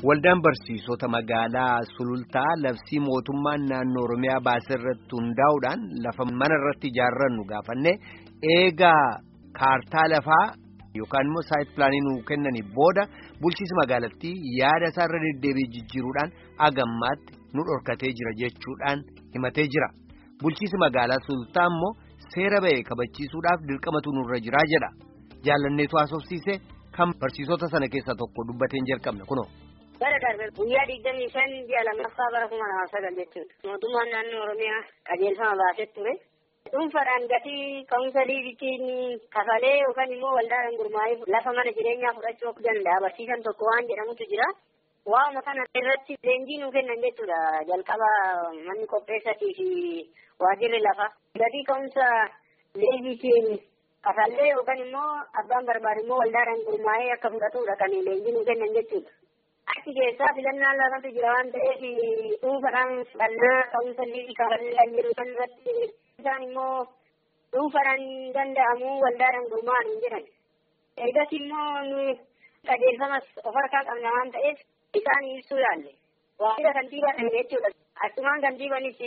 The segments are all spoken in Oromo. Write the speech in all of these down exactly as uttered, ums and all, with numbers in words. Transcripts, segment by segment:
Waldaan barsiisota magaalaa Sulultaa labsii mootummaan naannoo Oromiyaa baasirratti hundaa'uudhaan lafa mana irratti ijaarrannu gaafanne eegaa kaartaa lafaa yookaan immoo saayit pilaanii nuu kennanii booda bulchiinsi magaalattii yaada isaarra deddeebi'ee jijjiiruudhaan agammaatti nu dhorkatee jira jechuudhaan himatee jira. Bulchiinsi magaalaa Sulultaa immoo seera ba'e kabachiisuudhaaf dirqamatu nurra jira jedha. Jaalanneetu haasofsiise kan barsiisota sana keessaa tokko dubbateen jalqabna kunoo. Bara darbe guyyaa digdamii shan ji'a lammaffaa bara kuma lamaaf sagal jechuudha. Mootummaan naannoo Oromiyaa qajeelfama baasee ture. Dhuunfaadhaan gatii ka'umsa liizitiin kafalee yookaan immoo waldaadhaan gurmaa'ee lafa mana jireenyaa fudhachuu danda'a. Barsiisan tokko waan jedhamutu jira. Waa'uma kana irratti leenjii nuu kennan jechuudha. Jalqaba manni qopheessatii fi waajirri lafa. Gatii ka'umsa liizitiin kafalee yookaan immoo abbaan barbaade immoo waldaadhaan gurmaa'ee akka fudhatudha kan leenjii nuu kennan jechuudha. Achi keessaa filannaan lafatu jira waan ta'eef dhuunfaadhaan fudhannaa ka'umsa liizii kafalee jiru kan irratti isaan immoo dhuunfaadhaan danda'amu waldaadhaan gurmaa'an hin jiran. Ergas immoo qajeelfamas of harkaa qabna waan ta'eef isaan ibsuu yaalle. Waajjira kantiibaa ta'e jechuudha. Achumaan kantiibaanis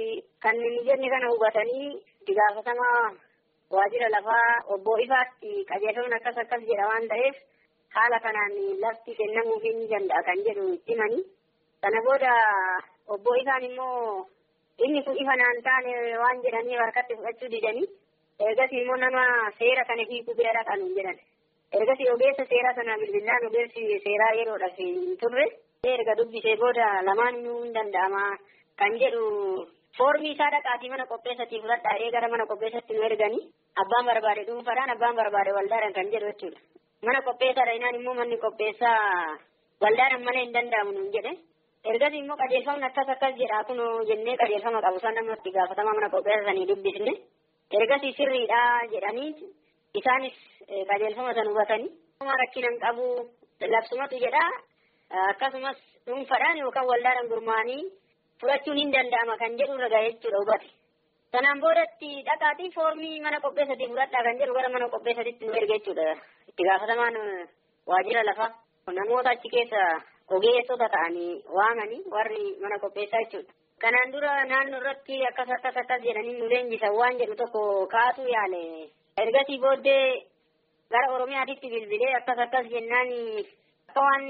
kan inni jenne kana hubatanii itti gaafatama waajjira lafaa obbo Ifaatti qajeelfamni akkas akkas jedha waan ta'eef. Haala kanaan lafti kennamuu hin danda'a kan jedhu itti himanii. Kana booda obbo Ifaan immoo inni kun ifa naan taane waan jedhanii harkatti fudhachuu didanii. Ergasii immoo nama seera kana hiikuu bira dhaqan hin jedhan. Ergasii ogeessa seeraa sana bilbilaan ogeessi seeraa yeroodhaaf hin turre. Erga dubbisee booda lamaan inuu hin danda'ama kan jedhu foormii isaa dhaqaatii mana qopheessatii fudhadhaa eegara mana qopheessatti nu erganii. Abbaan barbaade dhuunfaadhaan abbaan barbaade waldaadhaan kan jedhu jechuudha. Mana qopheessaadha inaan immoo manni qopheessaa waldaadhaan malee hin danda'amu nuun jedhe. Ergasii immoo qajeelfamni akkas akkas jedhaa kun jennee qajeelfama qabu san namatti gaafatama mana qopheessanii dubbisne. Ergasii sirriidha jedhanii isaanis qajeelfama san hubatanii. Rakkinan qabu labsumatu jedhaa akkasumas dhuunfaadhaan yookaan waldaadhaan gurmaa'anii fudhachuun hin danda'ama kan jedhu irra ga'ee jechuudha hubate. Sanaan boodatti dhaqaatii foormii mana qopheessatii fudhadhaa kan jedhu gara mana qopheessatitti nu erga jechuudha. Itti gaafatamaan waajjira lafaa namoota achi keessa ogeessota ta'anii waamanii warri mana qopheessaa jechuudha. Kanaan dura naannoo irratti akkas akkas akkas jedhanii nu leenjisan waan jedhu tokko kaasuu yaale. Ergasii booddee gara Oromiyaatitti bilbilee akkas akkas jennaan akka waan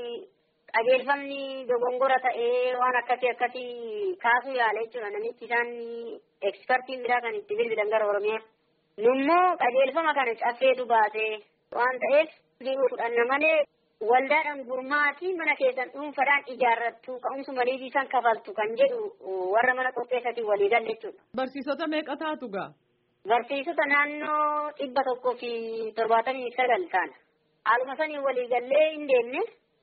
qajeelfamni dogongora ta'ee waan akkasii akkasii kaasuu yaale jechuudha. Namichi isaan ekspertiin biraa kan itti bilbilan gara Oromiyaa. Nummoo qajeelfama kana caffeetu baasee waan ta'eef fudhanna malee waldaadhaan gurmaa'anii mana keessan dhuunfaadhaan ijaarrattu ka'umsuma liizii san kafaltu kan jedhu warra mana qopheessatiin walii galle jechuudha. Barsiisota meeqa taatu gaa? Barsiisota naannoo dhibba tokkoo fi torbaatamii sagal ta'an. Haaluma saniin walii gallee hin deemne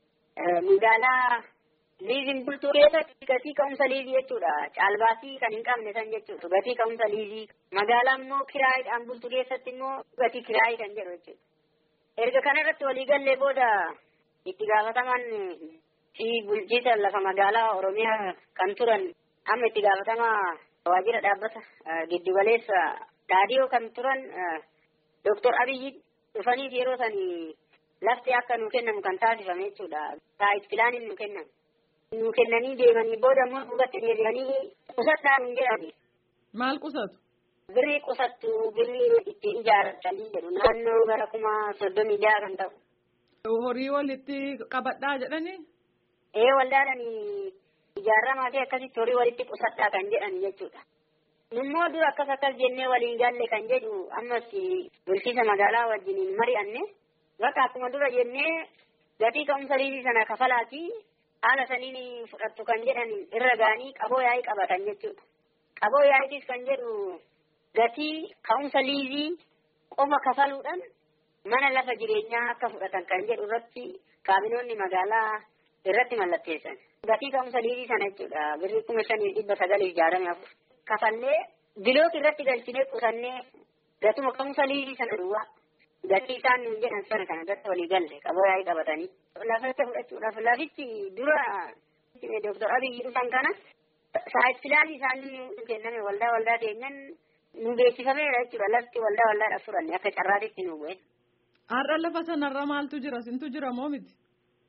magaalaa liiziin bultuu keessatti gatii ka'umsa liizii jechuudha. Caalbaasii kan hin qabne san jechuudha. Gatii ka'umsa liizii. Magaalaa immoo kiraayiidhaan bultuu keessatti immoo gatii kiraayii kan jedhu jechuudha. Erga kanarratti walii gallee booda itti gaafataman fi bulchiisa lafa magaalaa Oromiyaa kan turan amma itti gaafatama waajjira dhaabbata giddugaleessa raadiyoo kan turan Dooktor Abiyyi dhufanii yeroo sanii lafti akka nu kennamu kan taasifame jechuudha. Saayit pilaaniin nu kennan. Nu kennanii deemanii booda immoo duubatti deebi'anii qusadhaa nu jedhani. Maal qusatu? Birrii qusattu birrii itti ijaarratanii jedhu naannoo gara kuma soddomii jaha kan ta'u. Horii walitti qabadhaa jedhanii? Ee waldaadhaan ijaarramaa fi akkasitti horii walitti qusadhaa kan jedhan jechuudha. Nummoo dura akkas akkas jennee waliin galle kan jedhu ammas bulchiisa magaalaa wajjiniin mari'anne bakka akkuma dura jennee gatii ka'umsa liizii sana kafalaati haala saniin fudhattu kan jedhan irra ga'anii qaboo yaa'ii qabatan jechuudha. Qaboo yaa'iitis kan jedhu gatii ka'umsa liizii qofa kafaluudhaan mana lafa jireenyaa akka fudhatan kan jedhu irratti kaabinoonni magaalaa irratti mallatteessan. Gatii ka'umsa liizii sana jechuudha birrii kuma shanii dhibba sagalii ijaaramee afur. Kafallee biloota irratti galchinee qusannee gatuma ka'umsa liizii sana duwwaa. Gatii isaan nuun jedhan sana kana irratti walii galle qaboo yaa'ii qabatanii. Lafatti fudhachuudhaaf lafichi dura Dooktor Abiyyi dhufan kana saayit pilaanii isaanii kenname waldaa waldaa keenyan nu beeksifameera jechuudha. Lafti waldaa waldaadhaaf furanne akka carraatitti nu bu'e. Har'a lafa sanarra maaltu jira? Sintu jira moo miti?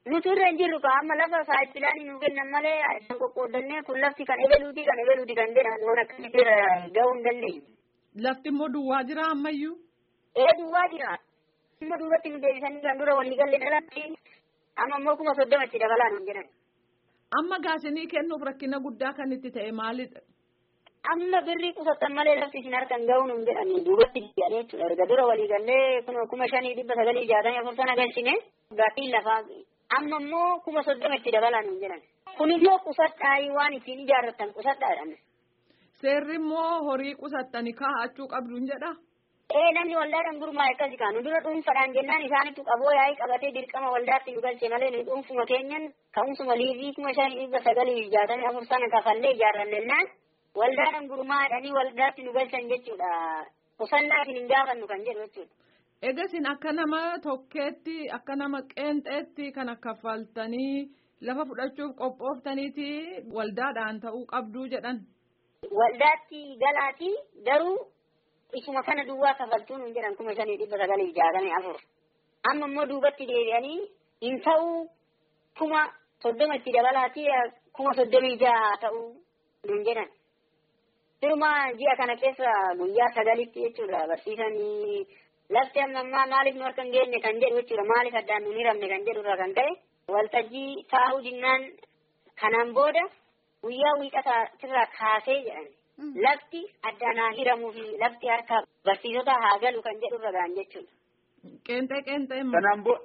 Nuti irra hin jirru amma lafa saaxilaan nu kennan malee kan qoqqoodannee kun lafti kan ebeluuti kan ebeluuti kan jedhan waan akkasitti gahuu hin dandeenye. Lafti immoo duwwaa jira ammayyuu? Ee duwwaa jira. Amma duubatti nu deebisanii kan dura walii galee dhalatti amma immoo kuma soddomatti dabalaa nu jedhan. Amma gaasinii kennuuf rakkina guddaa kan itti ta'e maalidha? Amma birrii qusattan malee lafti isin harkan gahuu nu jedhanii duubatti jedhanii jechuudha. Erga dura walii gallee kuma shanii dhibba sagalii jaatamii afur sana galchine gatii lafaa. Amma immoo kuma soddomatti dabalaa nu jedhan. Kun immoo qusadhaa waan ittiin ijaarratan qusadhaadhaan. Seerri immoo horii qusattanii kaa'achuu qabdu hin jedhaa? Ee namni waldaadhaan gurmaa'e akkasii kaanu dura dhuunfaadhaan jennaan isaanitti qaboo yaa'ii qabatee dirqama waldaatti nu galche malee nu dhuunfuma keenyan ka'umsuma liizii kuma shanii dhibba sagalii jaatamii afur sana kafallee ijaarrannennaan waldaadhaan gurmaa'anii waldaatti nu galchan jechuudha. Qusannaatiin hin gaafannu kan jedhu jechuudha. Egasin akka nama tokkeetti akka nama qeenxeetti kana kaffaltanii lafa fudhachuuf qophooftaniiti waldaadhaan ta'uu qabduu jedhan. Waldaatti galaati garuu isuma kana duwwaa kaffaltuun hin jedhan kuma shanii dhibba sagalii jaatamii afur. Amma immoo duubatti deebi'anii hin ta'uu kuma soddomatti dabalaati kuma soddomii jaha ta'uu hin jedhan. Firuma ji'a kana keessa guyyaa sagalitti jechuudha barsiisanii. Lafti amma ammaa maaliif nu harka hin geenye kan jedhu jechuudha maaliif addaan nu hin hiramne kan jedhu irraa kan ka'e waltajjii taa'uu jinnaan kanaan booda guyyaa wiixataa irraa kaasee jedhan lafti addaan haa hiramuu fi lafti harka barsiisota haa galu kan jedhu irra ga'an jechuudha. Qeenxee qeenxee immoo. Kanaan booda.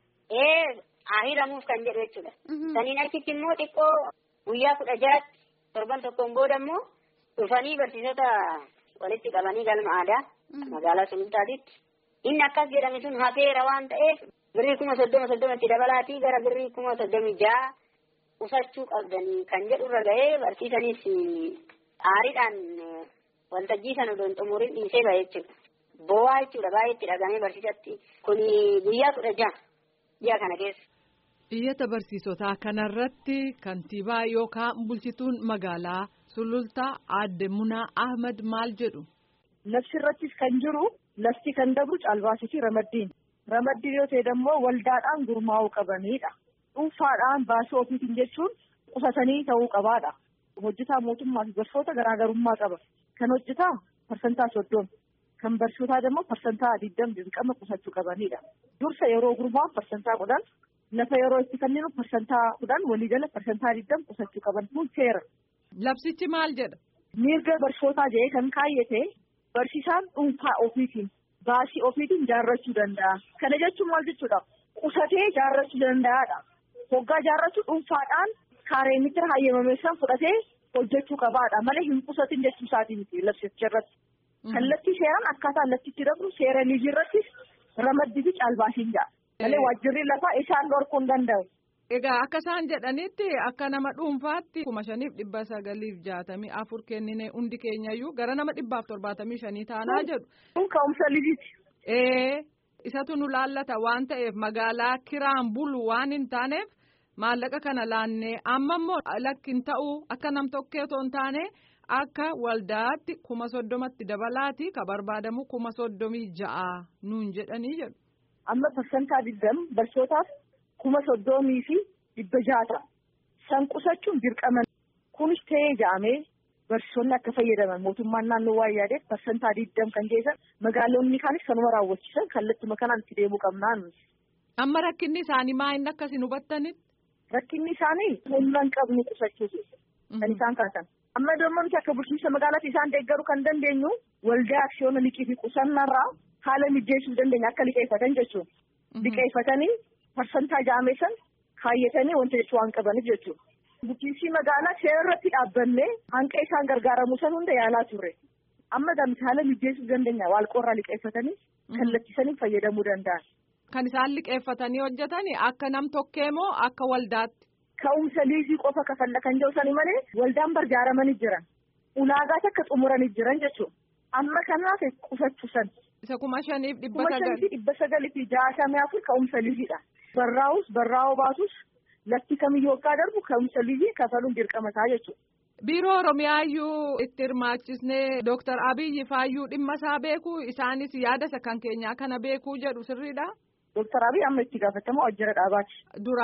Ee haa hiramuuf kan jedhu jechuudha. Saniin achitti immoo xiqqoo guyyaa kudha jaatti torban tokkoon booda immoo dhufanii barsiisota walitti qabanii galma aadaa magaalaa sulultaatitti. Inni akkas jedhame sun hafeera waan ta'eef birrii kuma soddoma soddomatti dabalaatii gara birrii kuma soddomii jaha qusachuu qabdanii kan jedhu irra ga'ee barsiisaniis aariidhaan waltajjii sana odoon xumuriin dhiisee ba'e jechuudha. Bo'aa jechuudha baay'eetti dhagamee barsiisatti kun guyyaa kudha jaha ji'a kana keessa. Iyyata barsiisotaa kanarratti kantiibaa yookaan bulchituun magaalaa Sulultaa Aadde Munaa Ahmad maal jedhu? Lafti irrattis kan jiru lafti kan dabru caalbaasii fi ramaddiin. Ramaddiin yoo ta'e immoo waldaadhaan gurmaa'uu qabanidha. Dhuunfaadhaan baasii ofiitiin jechuun qusatanii ta'uu qabaadha. Hojjetaa mootummaa fi barsiisota garaagarummaa qaba. Kan hojjetaa parsantaa soddoma. Kan barsiisotaa immoo parsantaa digdama dirqama qusachuu qabanidha. Dursa yeroo gurmaa'u parsantaa kudhan lafa yeroo itti kenninu parsantaa kudhan waliigala parsantaa digdama qusachuu qaban kun seera. Labsichi maal jedha? Mirga barsiisotaa jedhee kan kaayyate barsiisaan dhuunfaa ofiitiin baasii ofiitiin jaarrachuu danda'a. Kana jechuun maal jechuudha? Qusatee jaarrachuu danda'aadha. Hoggaa jaarrachuu dhuunfaadhaan kaaree mitira hayyamame san fudhatee hojjechuu qabaadha. Malee hin qusatin jechuu isaatii miti labsicha irratti. Kallattii seeraan akkaataa laftitti dabru seera liizii irrattis ramaddii fi caalbaasiin ja'a. Malee waajjirri lafaa isaan dhorkuu hin danda'u. Egaa akka isaan jedhanitti akka nama dhuunfaatti kuma shaniif dhibba sagaliif jaatamii afur kennine hundi keenyayyuu gara nama dhibbaaf torbaatamii shanii taanaa jedhu. Kun ka'umsa liziiti. Ee isatu nu laallata waan ta'eef magaalaa kiraan bulu waan hin taaneef maallaqa kana laannee amma immoo lakkin ta'uu akka nam tokkee otoo hin taane akka waldaatti kuma soddomatti dabalaati ka barbaadamu kuma soddomii ja'a nuun jedhanii jedhu. Amma parsantaa digdama barsiisotaaf kuma soddomii fi dhibba jaata san qusachuun dirqama kunis ta'ee ja'amee barsiisonni akka fayyadaman mootummaan naannoo waan yaadeef parsantaa digdama kan geessan magaalonni kaanis kanuma raawwachiisan kallattuma kanaan itti deemuu qabnaan. Amma rakkinni isaanii maa inni akkasiin hubattanitti? Rakkinni isaanii humna hin qabne qusachuuti kan isaan kaasan. Amma dormamti akka bulchiinsa magaalaatti isaan deeggaruu kan dandeenyu waldaa aksiyoona liqii fi qusannarraa haala mijeessuu dandeenya akka liqeeffatan jechuudha. Liqeeffatanii parsantaa ja'amee san kaayyatanii wanta jechuu waan qabaniif jechuudha. Bulchiinsi magaalaa seera irratti dhaabbannee hanqa isaan gargaaramuu san hunda yaalaa turre. Amma gamti haala mijeessuu dandeenya waalqoorraa liqeeffatanii kallattisanii fayyadamuu danda'an. Kan isaan liqeeffatanii hojjetanii akka nam tokkee moo akka waldaatti? Ka'umsa liizii qofa kafalla kan jiru sani malee waldaan barjaaramanii jiran. Ulaagaa akka xumuranii jiran jechuudha. Amma kanaaf qusachuu san. Isa kuma shaniif dhibba sagal. Kuma shaniif dhibba sagalii fi jaatamii afur ka'umsa liiziidha. Barraa'us barraa'oo baasus lafti kamiyyuu akka darbu ka'umsa liizii kafaluun dirqama isaa jechuudha. Biiroo Oromiyaayyuu itti hirmaachisnee Dooktar Abiyyi faayyuu dhimma isaa beekuu isaanis yaada isa kan keenyaa kana beekuu jedhu sirriidha. Dooktar Abiyyi amma itti gaafatamaa hojjeta dhaabaati. Duraan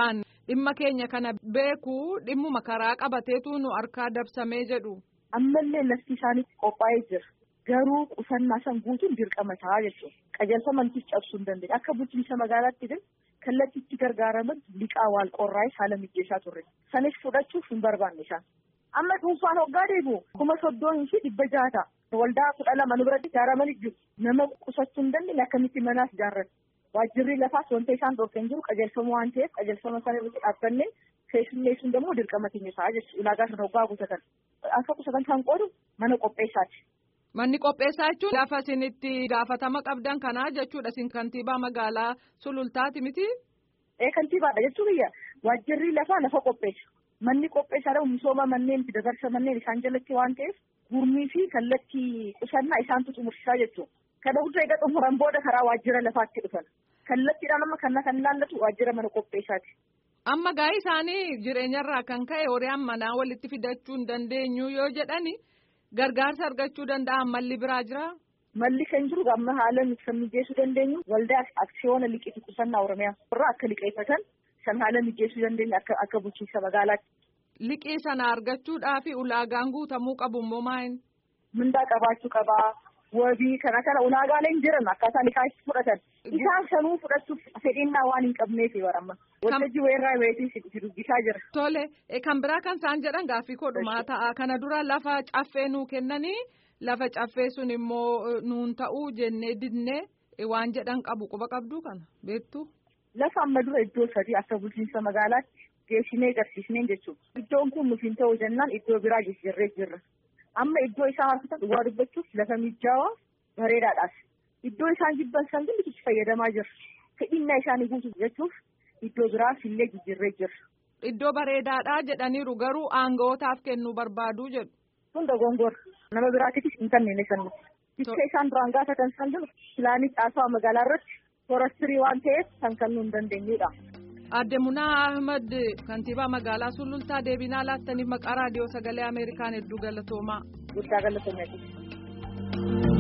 dhimma keenya kana beekuu dhimmuma karaa qabateetu nu harkaa dabsamee jedhu. Ammallee lafti isaaniitti qophaa'ee jira. Garuu qusannaa san guutuun dirqama ta'a jechuudha. Qajeelfamantis cabsuu hin dandeenye. Akka bulchiinsa magaalaatti kallattii itti gargaaraman liqaa wal qorraa'ee haala mijeessaa turre. Sanis fudhachuuf hin barbaanne isaan. Amma dhuunfaan hoggaa deebi'u kuma soddonii fi dhibba jaha ta'a. Waldaa kudha lama nu biratti ijaaramanii jiru. Nama qusachuu hin dandeenye akkamitti manaas ijaarratu. Waajjirri lafaas wanta isaan dhorkan jiru qajeelfama waan ta'eef qajeelfama sana irratti dhaabbanne keessummeessuun immoo dirqama keenya ta'a jechuudha. Ulaagaa sana hoggaa guutatan. Akka qusatan kan qoodu mana qopheessaati. Manni qopheessaa jechuun lafa isin itti gaafatama qabdan kanaa jechuudha. Isin kantiibaa magaalaa Sulultaati miti? Ee kantiibaadha jechuun biyya waajjirri lafaa lafa qopheessa. Manni qopheessaadha misooma manneen itti dabarsa manneen isaan jalatti waan ta'eef gurmii fi kallattii qusannaa isaantu xumursiisaa jechuudha. Kana hunda egaa xumuran booda karaa waajjira lafaatti dhufan. Kallattiidhaan amma kana kan ilaallatu waajjira mana qopheessaati. Amma gaa'ii isaanii jireenyarraa kan ka'e horiyaan manaa walitti fidachuu hin dandeenyu yoo jedhani gargaarsa argachuu danda'an malli biraa jira. Malli kan jiru amma haala kan mijeessuu dandeenyu waldaa aksiyoona liqii qusannaa Oromiyaa irraa akka liqeeffatan san haala mijeessuu dandeenya akka akka bulchiinsa magaalaatti. Liqii sana argachuudhaaf ulaagaan guutamuu qabu immoo maal? Mindaa qabaachuu qabaa. Wabii kana kana ulaagaaleen jiran akkaataa liqaatti fudhatan. Isaan sanuu fudhachuuf fedhinnaa waan hin qabneef baramma. Waltajjii weerraa weetii si dubbisaa jira. Tole kan biraa kan isaan jedhan gaaffii kodhumaa ta'a. Kana dura lafa caffee nuu kennanii lafa caffee sun immoo nuun ta'uu jennee didnee waan jedhan qabu quba qabduu kana beektu. Lafa amma dura iddoo sadii akka bulchiinsa magaalaatti geessinee agarsiisneen jechuudha. Iddoon kun nuuf hin ta'u jennaan iddoo biraa jijjiirree jirra. Amma iddoo isaan harkatan dhugaa dubbachuuf lafa mijaawaa bareedaadhaas. Iddoo isaan jibban san itti fayyadamaa jirra. Fedhinnaa isaanii guutuuf jechuuf iddoo biraas illee jijjiirree jirra. Iddoo bareedaadhaa jedhaniiru garuu aanga'ootaaf kennuu barbaaduu jedhu. Hunda gongora. Nama biraatiifis hin kennine sannu. Bakka isaan duraan gaafatan san jiru pilaanii caasaa magaalaa irratti forastirii waan ta'eef kan kennuu hin dandeenyudha. Adde Munaa Ahmed kantiibaa magaalaa Sulultaa deebinaa laattaniif maqaa raadiyoo sagalee Ameerikaan hedduu galatoomaa. Guddaa galatoomaa.